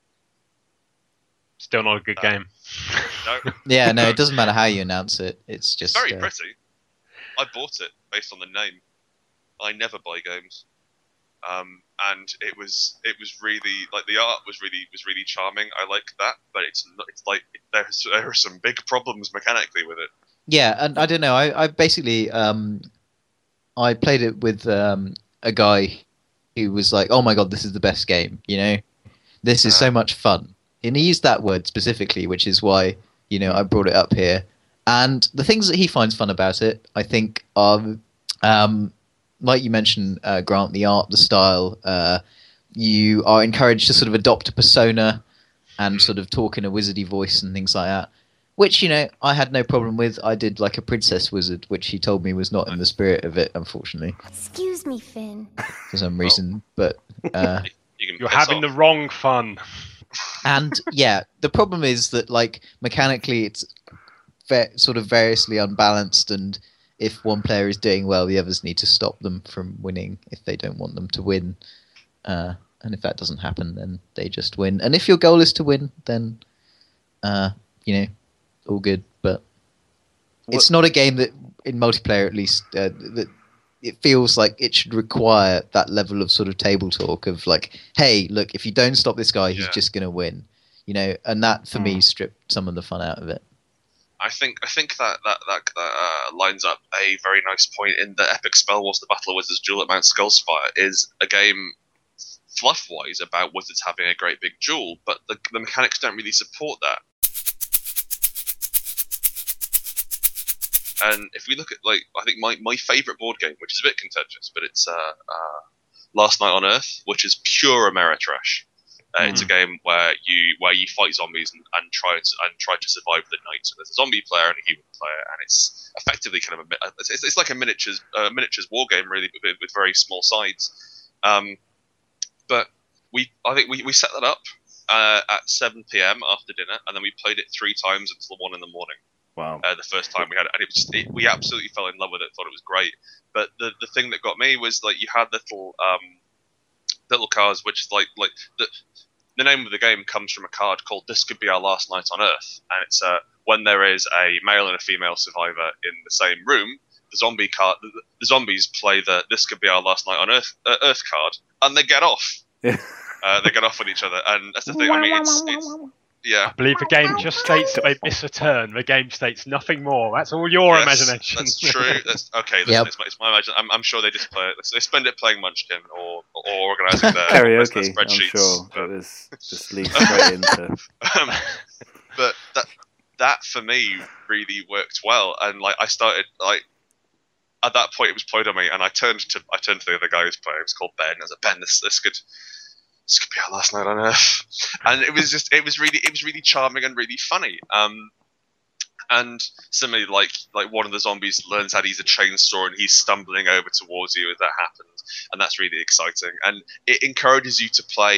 Still not a good game. No. yeah, no, it doesn't matter how you announce it. It's just very pretty. I bought it based on the name. I never buy games. And it was really, like, the art was really charming. I liked that, but it's like there are some big problems mechanically with it. Yeah, and I don't know. I basically I played it with a guy who was like, "Oh my god, this is the best game!" You know, this is so much fun, and he used that word specifically, which is why I brought it up here. And the things that he finds fun about it, I think, are like you mentioned, Grant, the art, the style. You are encouraged to sort of adopt a persona and sort of talk in a wizardy voice and things like that. Which, I had no problem with. I did like a princess wizard, which he told me was not in the spirit of it, unfortunately, Excuse me, Finn. for some reason. But You're having the wrong fun. and yeah, the problem is that like mechanically, it's sort of variously unbalanced, and if one player is doing well, the others need to stop them from winning if they don't want them to win. And if that doesn't happen, then they just win. And if your goal is to win, then all good. But it's not a game that, in multiplayer at least, that it feels like it should require that level of sort of table talk of like, hey, look, if you don't stop this guy, he's just going to win. And that for me stripped some of the fun out of it. I think that lines up a very nice point in the Epic Spell Wars: The Battle of Wizards Duel at Mount Skullspire is a game fluff-wise about wizards having a great big duel, but the mechanics don't really support that. And if we look at, like, I think my favourite board game, which is a bit contentious, but it's Last Night on Earth, which is pure Ameritrash. It's a game where you fight zombies and try to survive the night. So there's a zombie player and a human player, and it's effectively kind of it's like a miniatures war game, really, with very small sides. But I think we set that up at 7 p.m. after dinner, and then we played it 3 times until 1 in the morning. Wow. The first time we had it, and we absolutely fell in love with it. Thought it was great. But the thing that got me was like you had little cards, which is like the name of the game comes from a card called "This Could Be Our Last Night on Earth," and it's when there is a male and a female survivor in the same room. The zombies play the "This Could Be Our Last Night on Earth" card, and they get off. They get off with each other, and that's the thing. I mean, it's yeah. I believe the game just states that they miss a turn. The game states nothing more. That's all your imagination. That's true. That's okay. Yep. It's my imagination. I'm sure they just play it. They spend it playing Munchkin or organising their Karaoke, I'm spreadsheets. sure. It was just leads straight into. But that for me really worked well, and like I started like at that point it was played on me, and I turned to the other guy who's playing. It was called Ben. I was like, Ben, this could be our last night on Earth, and it was really charming and really funny. And similarly, like one of the zombies learns how to use a chainsaw, and he's stumbling over towards you as that happens, and that's really exciting. And it encourages you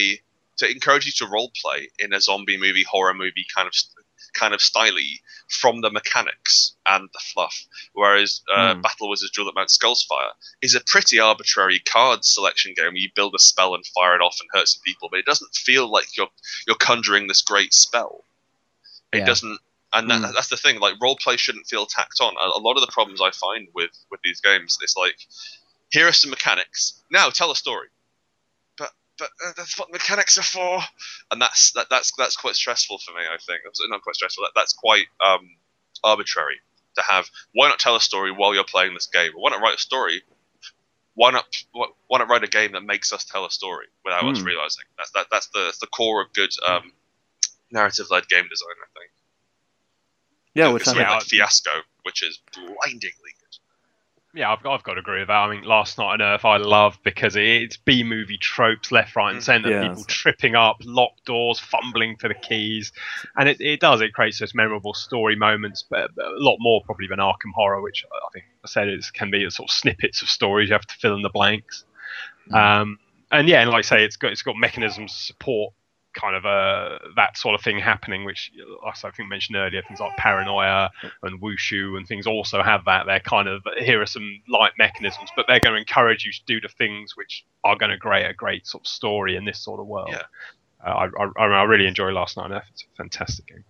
to role play in a zombie movie, horror movie kind of styly from the mechanics and the fluff. Whereas Battle Wizards Duel at Mount Skullspire is a pretty arbitrary card selection game where you build a spell and fire it off and hurt some people, but it doesn't feel like you're conjuring this great spell. It doesn't, and that's the thing. Like roleplay shouldn't feel tacked on. A lot of the problems I find with these games, it's like, here are some mechanics. Now tell a story. But that's what mechanics are for, and that's quite stressful for me. I think not quite stressful. That's quite arbitrary to have. Why not tell a story while you're playing this game? Why not write a story? Why not write a game that makes us tell a story without us realizing? That's the core of good narrative-led game design, I think. Yeah, which like Fiasco, which is blindingly good. Yeah, I've got to agree with that. I mean, Last Night on Earth I love because it's B-movie tropes left, right and centre. Yeah. People tripping up, locked doors, fumbling for the keys. And it creates those memorable story moments, but a lot more probably than Arkham Horror, which I think I said can be sort of snippets of stories. You have to fill in the blanks. And like I say, it's got mechanisms to support kind of that sort of thing happening, which I think mentioned earlier, things like Paranoia and Wushu and things also have that. They're kind of, here are some light mechanisms, but they're going to encourage you to do the things which are going to create a great sort of story in this sort of world. Yeah. I really enjoy Last Night on Earth. It's a fantastic game.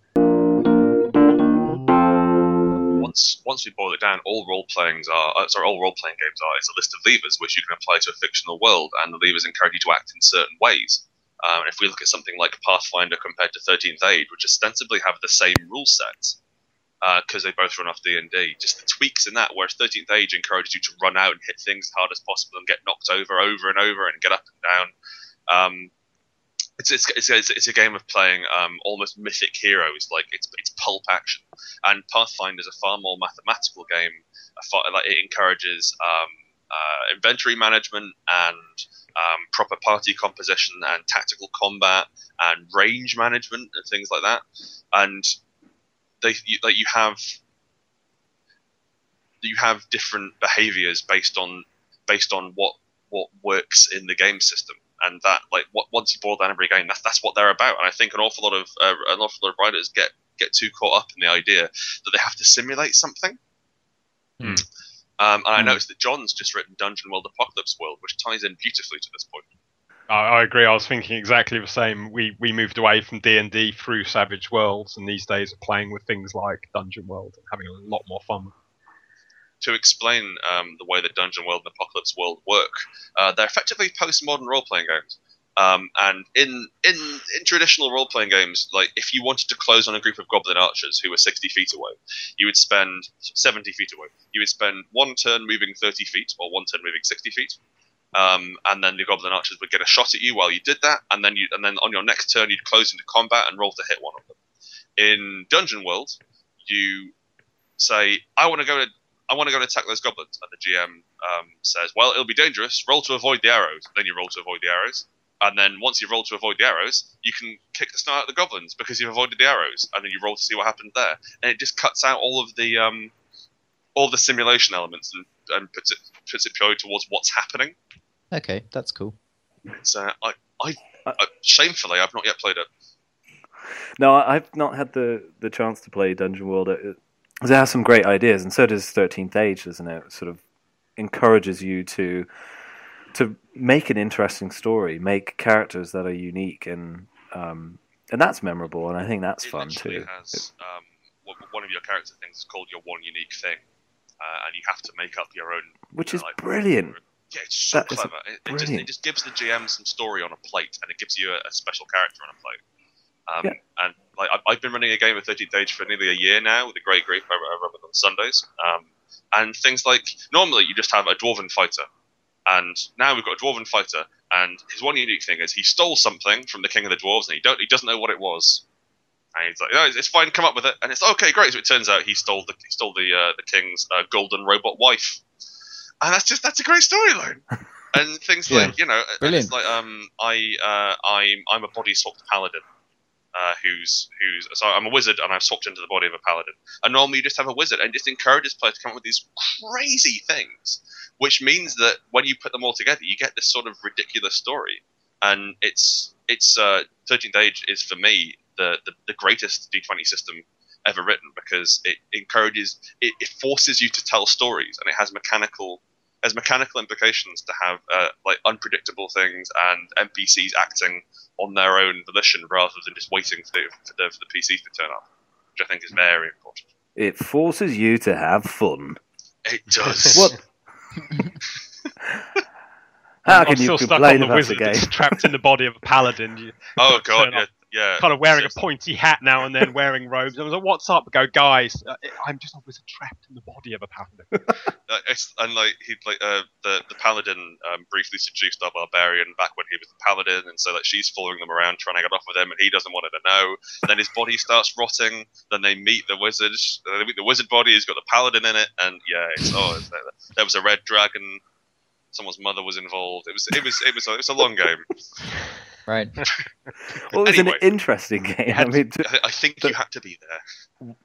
Once we boil it down, all role-playing games are is a list of levers which you can apply to a fictional world, and the levers encourage you to act in certain ways. If we look at something like Pathfinder compared to 13th Age, which ostensibly have the same rule set, because they both run off D&D. Just the tweaks in that, whereas 13th Age encourages you to run out and hit things as hard as possible and get knocked over and over and get up and down. It's a game of playing almost mythic heroes, like it's pulp action. And Pathfinder is a far more mathematical game. It encourages inventory management and proper party composition and tactical combat and range management and things like that. And you have different behaviors based on what works in the game system, and that once you boil down every game, that's what they're about. And I think an awful lot of writers get too caught up in the idea that they have to simulate something. And I noticed that John's just written Dungeon World Apocalypse World, which ties in beautifully to this point. I agree. I was thinking exactly the same. We moved away from D&D through Savage Worlds, and these days are playing with things like Dungeon World and having a lot more fun. To explain the way that Dungeon World and Apocalypse World work, they're effectively postmodern role-playing games. And in traditional role-playing games, like if you wanted to close on a group of goblin archers who were 60 feet away, you would spend 70 feet away. You would spend one turn moving 30 feet or one turn moving 60 feet. And then the goblin archers would get a shot at you while you did that, and then on your next turn you'd close into combat and roll to hit one of them. In Dungeon World, you say, I want to go and attack those goblins, and the GM says, well, it'll be dangerous, roll to avoid the arrows. Then you roll to avoid the arrows, and then once you've rolled to avoid the arrows, you can kick the snot at the goblins because you've avoided the arrows, and then you roll to see what happened there. And it just cuts out all the simulation elements and puts it purely towards what's happening. Okay, that's cool. It's shamefully, I've not yet played it. No, I've not had the chance to play Dungeon World. It has some great ideas, and so does 13th Age, doesn't it? It sort of encourages you to make an interesting story, make characters that are unique, and that's memorable, and I think that's fun too. Has, one of your character things is called your one unique thing, and you have to make up your own. Which is brilliant. Yeah, it's so clever. It just gives the GM some story on a plate, and it gives you a special character on a plate. And I've been running a game of 13th Age for nearly a year now with a great group. I run it on Sundays. And things like, normally you just have a dwarven fighter, and now we've got a dwarven fighter, and his one unique thing is he stole something from the King of the Dwarves, and he doesn't know what it was. And he's like, no, it's fine, come up with it. And it's okay, great. So it turns out he stole the king's golden robot wife. And that's a great storyline. And things like, it's like I'm a body swapped paladin, so I'm a wizard and I've swapped into the body of a paladin. And normally you just have a wizard, and it just encourages players to come up with these crazy things, which means that when you put them all together, you get this sort of ridiculous story. And it's 13th Age is for me the greatest D20 system ever written, because it encourages, it forces you to tell stories, and it has mechanical implications to have unpredictable things and NPCs acting on their own volition rather than just waiting for the PCs to turn up, which I think is very important. It forces you to have fun. It does. What? How can I'm you still stuck complain on the about wizard the game? that's trapped in the body of a paladin. Oh god, yeah. Kind of wearing a pointy hat now and then, wearing robes. I was like, "What's up?" I go, guys, I'm just a wizard trapped in the body of a paladin. The paladin briefly seduced our barbarian back when he was the paladin, and so she's following them around trying to get off with him, and he doesn't want her to know. Then his body starts rotting. Then they meet the wizard. They meet the wizard body. He's got the paladin in it, and there was a red dragon. Someone's mother was involved. It was a long game. Right. Well, it was Anyway. an interesting game. I think you had to be there.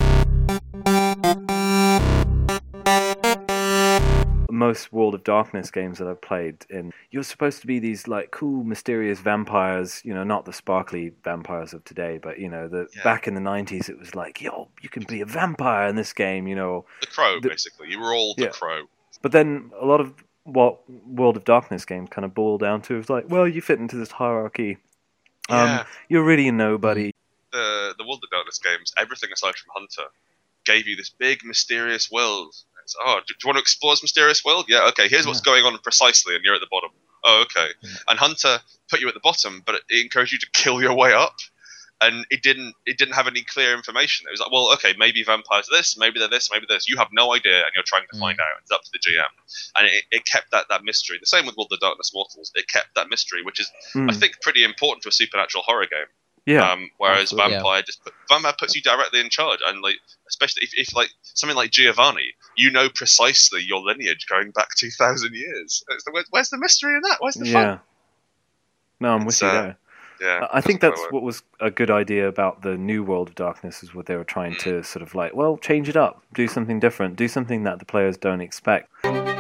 Most World of Darkness games that I've played in, you're supposed to be these like cool, mysterious vampires, not the sparkly vampires of today, but back in the 90s it was like, yo, you can be a vampire in this game, The Crow, basically. You were all the Crow. But then a lot of what World of Darkness games kind of boil down to is like, well, you fit into this hierarchy. You're really a nobody. The World of Darkness games, everything aside from Hunter, gave you this big, mysterious world. It's, do you want to explore this mysterious world? Yeah, okay, here's what's going on precisely, and you're at the bottom. Oh, okay. And Hunter put you at the bottom, but it encouraged you to kill your way up. and it didn't have any clear information. It was like, well, okay, maybe vampires are this, maybe they're this, maybe this. You have no idea, and you're trying to find out. It's up to the GM, and it kept that mystery. The same with World of Darkness Mortals. It kept that mystery, which is I think pretty important to a supernatural horror game. Yeah. Whereas Vampire Vampire puts you directly in charge, and like especially if like something like Giovanni, you know precisely your lineage going back 2,000 years. Where's the mystery in that? Where's the fun? No, I'm with you there. Yeah, I think that's what was a good idea about the new World of Darkness, is what they were trying to sort of like, well, change it up, do something different, do something that the players don't expect.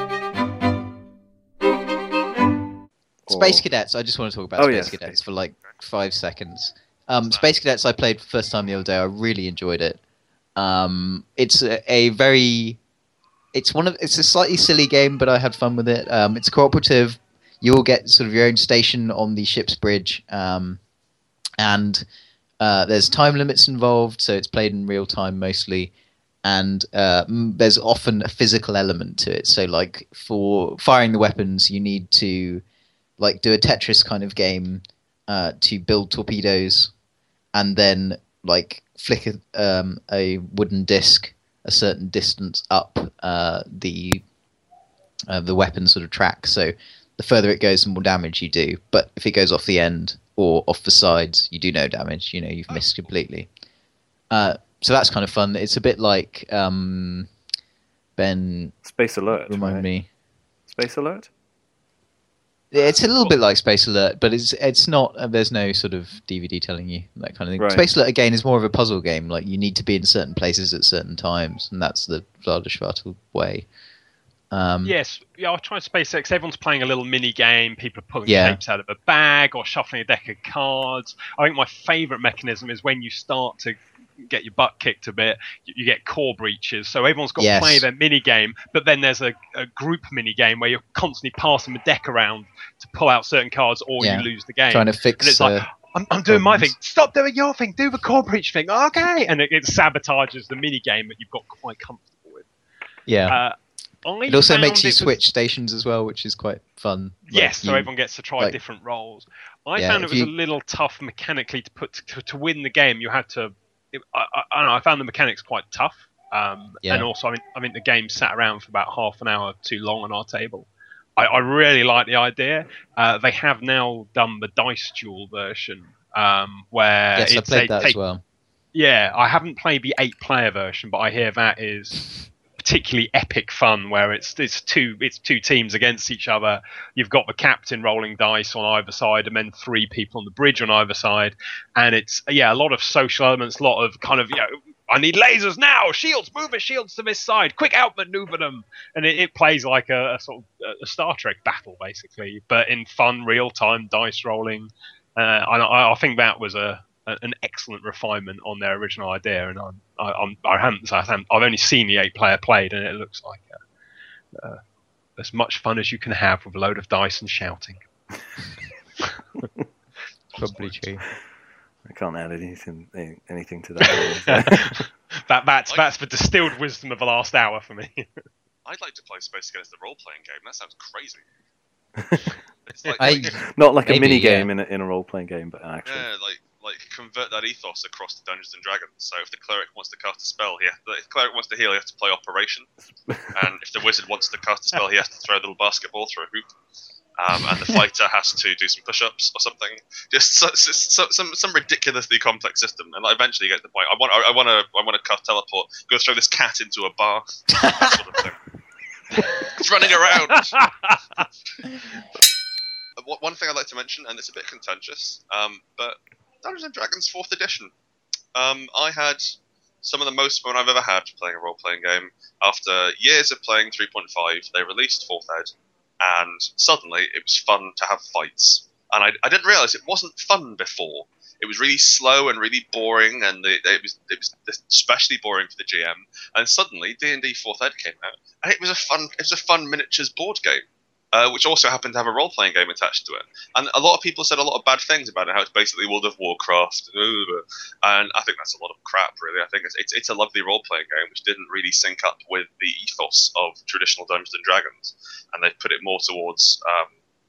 Space Cadets. I just want to talk about Space Cadets for like 5 seconds. Space Cadets I played for the first time the other day. I really enjoyed it. It's it's a slightly silly game, but I had fun with it. It's cooperative. You'll get sort of your own station on the ship's bridge, and there's time limits involved, so it's played in real time mostly. And there's often a physical element to it. So, like for firing the weapons, you need to like do a Tetris kind of game to build torpedoes, and then like flick a wooden disc a certain distance up the weapon sort of track. So the further it goes, the more damage you do. But if it goes off the end or off the sides, you do no damage. You know, you've missed completely. So that's kind of fun. It's a bit like Ben. Space Alert. Remind me. Space Alert. It's a little bit like Space Alert, but it's not. There's no sort of DVD telling you that kind of thing. Right. Space Alert again is more of a puzzle game. Like you need to be in certain places at certain times, and that's the Vlaada Chvátil way. Yes, I try Space X. Everyone's playing a little mini game. People are pulling tapes out of a bag or shuffling a deck of cards. I think my favourite mechanism is when you start to get your butt kicked a bit, you get core breaches. So everyone's got to play their mini game, but then there's a group mini game where you're constantly passing the deck around to pull out certain cards, or you lose the game. Trying to fix. And it's like, I'm doing my thing. Stop doing your thing. Do the core breach thing. Okay, and it sabotages the mini game that you've got quite comfortable with. Yeah. It also makes you switch stations as well, which is quite fun. Yes, so everyone gets to try different roles. I found it was a little tough mechanically to win the game. You had to. I don't know. I found the mechanics quite tough, and also I mean the game sat around for about half an hour too long on our table. I really like the idea. They have now done the dice duel version, where I played that as well. Yeah, I haven't played the 8-player version, but I hear that is particularly epic fun, where it's two teams against each other. You've got the captain rolling dice on either side, and then 3 people on the bridge on either side, and it's a lot of social elements, a lot of kind of I need lasers now, shields, move the shields to this side, quick outmaneuver them, and it plays like a sort of a Star Trek battle basically, but in fun real time dice rolling. I think that was an excellent refinement on their original idea, and I've only seen the 8-player played, and it looks like as much fun as you can have with a load of dice and shouting. Probably true. I can't add anything to that. That's the distilled wisdom of the last hour for me. I'd like to play Space Against the role-playing game. That sounds crazy. It's like, not like a mini game in a role-playing game, but actually. Yeah, like convert that ethos across to Dungeons and Dragons. So if the cleric wants to cast a spell, if the cleric wants to heal, he has to play Operation. And if the wizard wants to cast a spell, he has to throw a little basketball through a hoop. And the fighter has to do some push-ups or something. Just some ridiculously complex system. And eventually you get to the point. I want to cast teleport. Go throw this cat into a bath. That sort of thing. It's running around. One thing I'd like to mention, and it's a bit contentious, but Dungeons and Dragons 4th edition. I had some of the most fun I've ever had playing a role-playing game. After years of playing 3.5, they released 4th ed, and suddenly it was fun to have fights. And I didn't realise it wasn't fun before. It was really slow and really boring, and it was especially boring for the GM. And suddenly D&D 4th ed came out, and it was a fun miniatures board game. Which also happened to have a role-playing game attached to it. And a lot of people said a lot of bad things about it, how it's basically World of Warcraft. And I think that's a lot of crap, really. I think it's a lovely role-playing game, which didn't really sync up with the ethos of traditional Dungeons & Dragons. And they've put it more towards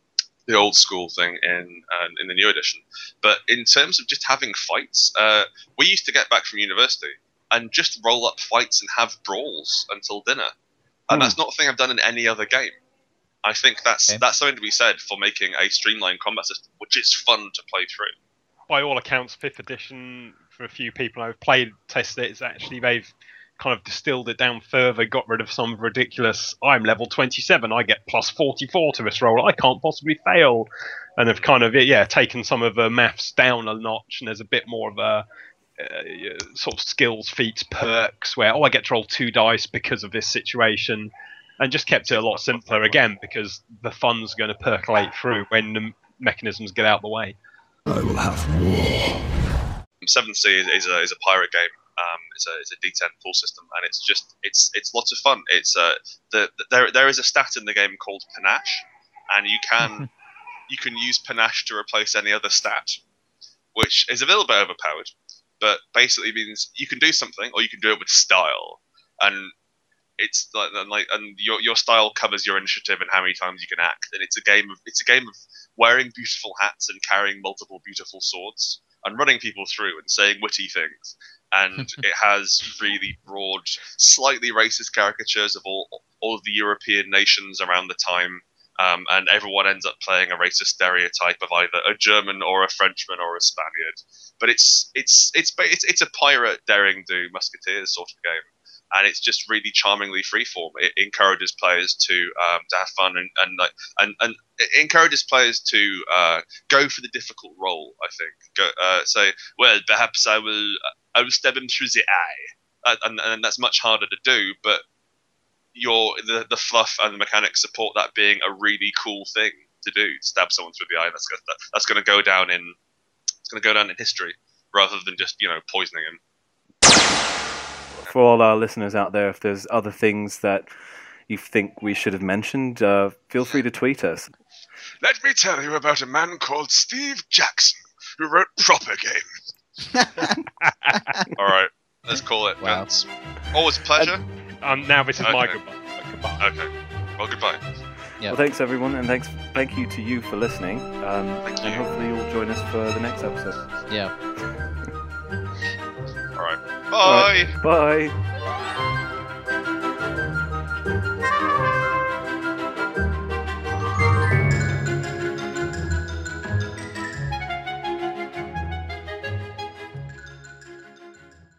the old school thing in the new edition. But in terms of just having fights, we used to get back from university and just roll up fights and have brawls until dinner, and that's not a thing I've done in any other game. I think that's something to be said for making a streamlined combat system, which is fun to play through. By all accounts, 5th edition, for a few people I've tested it, it's actually they've kind of distilled it down further, got rid of some ridiculous, I'm level 27, I get plus 44 to this roll, I can't possibly fail. And they've kind of, taken some of the maths down a notch, and there's a bit more of a sort of skills, feats, perks, where, I get to roll 2 dice because of this situation, and just kept it a lot simpler, again, because the fun's going to percolate through when the mechanisms get out of the way. I will have war. 7th Sea is a pirate game. It's a D10 pool system, and it's lots of fun. It's there is a stat in the game called panache, and you can use panache to replace any other stat, which is a little bit overpowered, but basically means you can do something or you can do it with style, and it's like your style covers your initiative and how many times you can act, and it's a game of wearing beautiful hats and carrying multiple beautiful swords and running people through and saying witty things. And it has really broad, slightly racist caricatures of all of the European nations around the time, and everyone ends up playing a racist stereotype of either a German or a Frenchman or a Spaniard. But it's a pirate daring do musketeers sort of game, and it's just really charmingly freeform. It encourages players to have fun and it encourages players to go for the difficult role. I think say, well, perhaps I will stab him through the eye, and that's much harder to do. But the fluff and the mechanics support that being a really cool thing to do. Stab someone through the eye. That's going to go down in history rather than just poisoning him. For all our listeners out there, if there's other things that you think we should have mentioned, feel free to tweet us. Let me tell you about a man called Steve Jackson who wrote proper games. All right, let's call it. Wow. Gents. Always a pleasure. Now this is my Okay. goodbye. Okay. Well, goodbye. Yeah. Well, thanks everyone, and thank you to you for listening. Thank you. And hopefully you'll join us for the next episode. Yeah. All right. All Bye. right, bye.